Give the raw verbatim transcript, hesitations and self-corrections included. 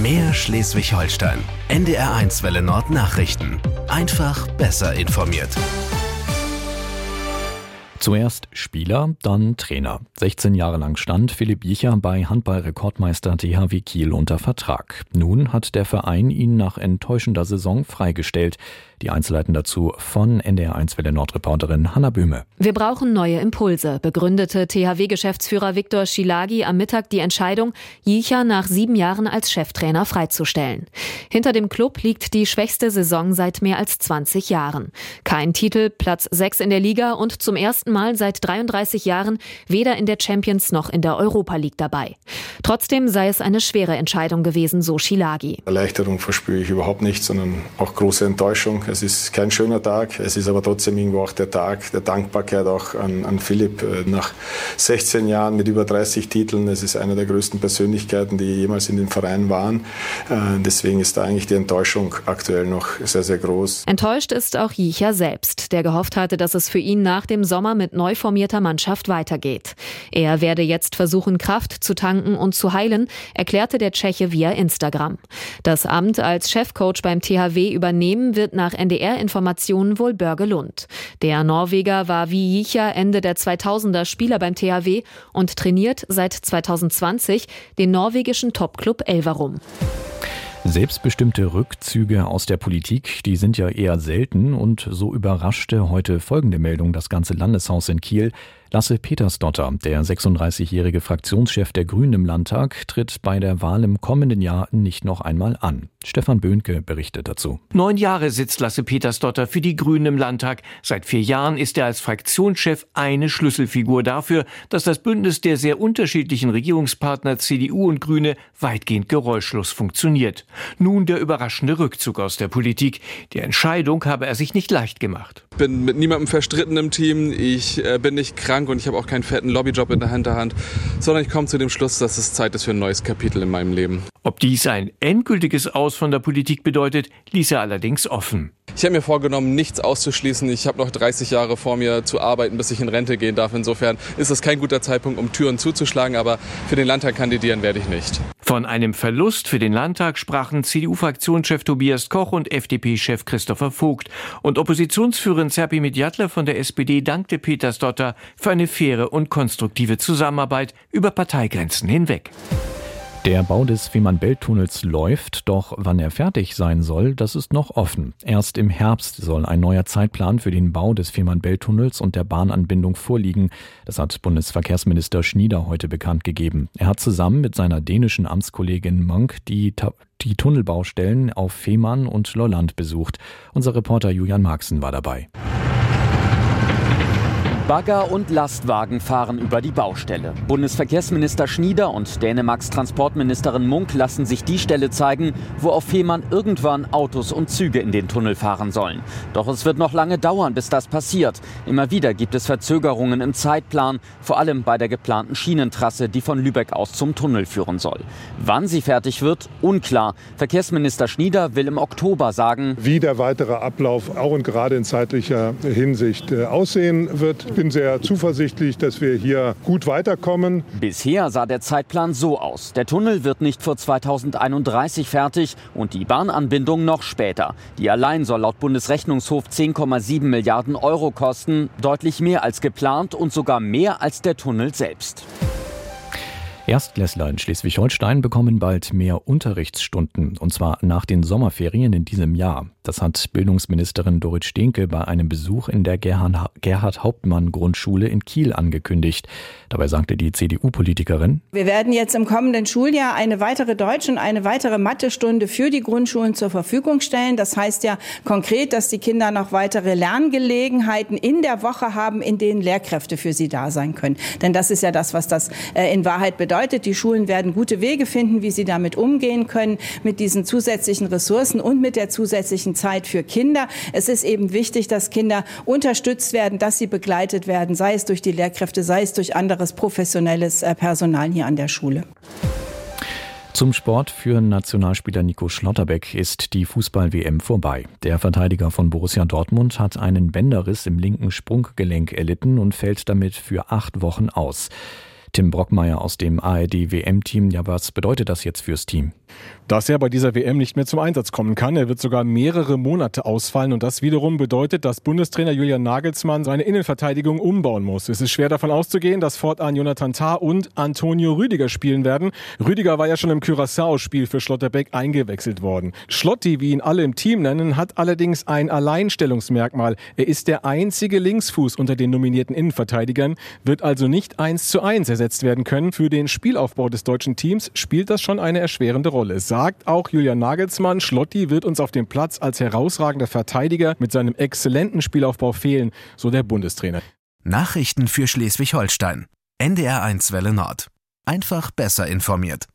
Mehr Schleswig-Holstein. N D R eins Welle Nord Nachrichten. Einfach besser informiert. Zuerst Spieler, dann Trainer. sechzehn Jahre lang stand Philipp Jicher bei Handball-Rekordmeister T H W Kiel unter Vertrag. Nun hat der Verein ihn nach enttäuschender Saison freigestellt. Die Einzelheiten dazu von N D R eins Welle Nord-Reporterin Hanna Böhme. Wir brauchen neue Impulse, begründete T H W-Geschäftsführer Viktor Schilágy am Mittag die Entscheidung, Jicher nach sieben Jahren als Cheftrainer freizustellen. Hinter dem Klub liegt die schwächste Saison seit mehr als zwanzig Jahren. Kein Titel, Platz sechs in der Liga und zum ersten Mal seit dreiunddreißig Jahren weder in der Champions noch in der Europa League dabei. Trotzdem sei es eine schwere Entscheidung gewesen, so Schilágy. Erleichterung verspüre ich überhaupt nicht, sondern auch große Enttäuschung. Es ist kein schöner Tag, es ist aber trotzdem irgendwo auch der Tag der Dankbarkeit auch an, an Philipp. Nach sechzehn Jahren mit über dreißig Titeln, es ist eine der größten Persönlichkeiten, die jemals in dem Verein waren. Deswegen ist da eigentlich die Enttäuschung aktuell noch sehr, sehr groß. Enttäuscht ist auch Jicher selbst, der gehofft hatte, dass es für ihn nach dem Sommer mit neu formierter Mannschaft weitergeht. Er werde jetzt versuchen, Kraft zu tanken und zu heilen, erklärte der Tscheche via Instagram. Das Amt als Chefcoach beim T H W übernehmen wird nach N D R-Informationen wohl Børge Lund. Der Norweger war wie Jicher Ende der zweitausender Spieler beim T H W und trainiert seit zweitausendzwanzig den norwegischen Topclub Elverum. Selbstbestimmte Rückzüge aus der Politik, die sind ja eher selten und so überraschte heute folgende Meldung das ganze Landeshaus in Kiel. Lasse Petersdotter, der sechsunddreißigjährige Fraktionschef der Grünen im Landtag, tritt bei der Wahl im kommenden Jahr nicht noch einmal an. Stefan Böhnke berichtet dazu. Neun Jahre sitzt Lasse Petersdotter für die Grünen im Landtag. Seit vier Jahren ist er als Fraktionschef eine Schlüsselfigur dafür, dass das Bündnis der sehr unterschiedlichen Regierungspartner C D U und Grüne weitgehend geräuschlos funktioniert. Nun der überraschende Rückzug aus der Politik. Die Entscheidung habe er sich nicht leicht gemacht. Ich bin mit niemandem verstritten im Team. Ich äh, bin nicht krank und ich habe auch keinen fetten Lobbyjob in der Hinterhand, sondern ich komme zu dem Schluss, dass es Zeit ist für ein neues Kapitel in meinem Leben. Ob dies ein endgültiges Aus von der Politik bedeutet, ließ er allerdings offen. Ich habe mir vorgenommen, nichts auszuschließen. Ich habe noch dreißig Jahre vor mir zu arbeiten, bis ich in Rente gehen darf. Insofern ist es kein guter Zeitpunkt, um Türen zuzuschlagen, aber für den Landtag kandidieren werde ich nicht. Von einem Verlust für den Landtag sprachen C D U-Fraktionschef Tobias Koch und F D P-Chef Christopher Vogt. Und Oppositionsführerin Zerpi Medjatler von der S P D dankte Petersdotter für eine faire und konstruktive Zusammenarbeit über Parteigrenzen hinweg. Der Bau des Fehmarnbelt-Tunnels läuft, doch wann er fertig sein soll, das ist noch offen. Erst im Herbst soll ein neuer Zeitplan für den Bau des Fehmarnbelt-Tunnels und der Bahnanbindung vorliegen. Das hat Bundesverkehrsminister Schnieder heute bekannt gegeben. Er hat zusammen mit seiner dänischen Amtskollegin Monk die, die Tunnelbaustellen auf Fehmarn und Lolland besucht. Unser Reporter Julian Marxen war dabei. Bagger und Lastwagen fahren über die Baustelle. Bundesverkehrsminister Schnieder und Dänemarks Transportministerin Munk lassen sich die Stelle zeigen, wo auf Fehmarn irgendwann Autos und Züge in den Tunnel fahren sollen. Doch es wird noch lange dauern, bis das passiert. Immer wieder gibt es Verzögerungen im Zeitplan, vor allem bei der geplanten Schienentrasse, die von Lübeck aus zum Tunnel führen soll. Wann sie fertig wird, unklar. Verkehrsminister Schnieder will im Oktober sagen, wie der weitere Ablauf auch und gerade in zeitlicher Hinsicht äh, aussehen wird. Ich bin sehr zuversichtlich, dass wir hier gut weiterkommen. Bisher sah der Zeitplan so aus. Der Tunnel wird nicht vor zweitausendeinunddreißig fertig und die Bahnanbindung noch später. Die allein soll laut Bundesrechnungshof zehn Komma sieben Milliarden Euro kosten. Deutlich mehr als geplant und sogar mehr als der Tunnel selbst. Erstklässler in Schleswig-Holstein bekommen bald mehr Unterrichtsstunden, und zwar nach den Sommerferien in diesem Jahr. Das hat Bildungsministerin Dorit Stehnke bei einem Besuch in der Gerhard-Hauptmann-Grundschule in Kiel angekündigt. Dabei sagte die C D U-Politikerin: Wir werden jetzt im kommenden Schuljahr eine weitere Deutsch- und eine weitere Mathestunde für die Grundschulen zur Verfügung stellen. Das heißt ja konkret, dass die Kinder noch weitere Lerngelegenheiten in der Woche haben, in denen Lehrkräfte für sie da sein können. Denn das ist ja das, was das äh, in Wahrheit bedeutet. Die Schulen werden gute Wege finden, wie sie damit umgehen können, mit diesen zusätzlichen Ressourcen und mit der zusätzlichen Zeit für Kinder. Es ist eben wichtig, dass Kinder unterstützt werden, dass sie begleitet werden, sei es durch die Lehrkräfte, sei es durch anderes professionelles Personal hier an der Schule. Zum Sport. Für Nationalspieler Nico Schlotterbeck ist die Fußball-W M vorbei. Der Verteidiger von Borussia Dortmund hat einen Bänderriss im linken Sprunggelenk erlitten und fällt damit für acht Wochen aus. Tim Brockmeier aus dem A R D-W M-Team. Ja, was bedeutet das jetzt fürs Team? Dass er bei dieser W M nicht mehr zum Einsatz kommen kann. Er wird sogar mehrere Monate ausfallen und das wiederum bedeutet, dass Bundestrainer Julian Nagelsmann seine Innenverteidigung umbauen muss. Es ist schwer davon auszugehen, dass fortan Jonathan Tah und Antonio Rüdiger spielen werden. Rüdiger war ja schon im Curaçao-Spiel für Schlotterbeck eingewechselt worden. Schlotti, wie ihn alle im Team nennen, hat allerdings ein Alleinstellungsmerkmal. Er ist der einzige Linksfuß unter den nominierten Innenverteidigern, wird also nicht eins zu eins ersetzt werden können. Für den Spielaufbau des deutschen Teams spielt das schon eine erschwerende Rolle. Sagt auch Julian Nagelsmann, Schlotti wird uns auf dem Platz als herausragender Verteidiger mit seinem exzellenten Spielaufbau fehlen, so der Bundestrainer. Nachrichten für Schleswig-Holstein. N D R eins Welle Nord. Einfach besser informiert.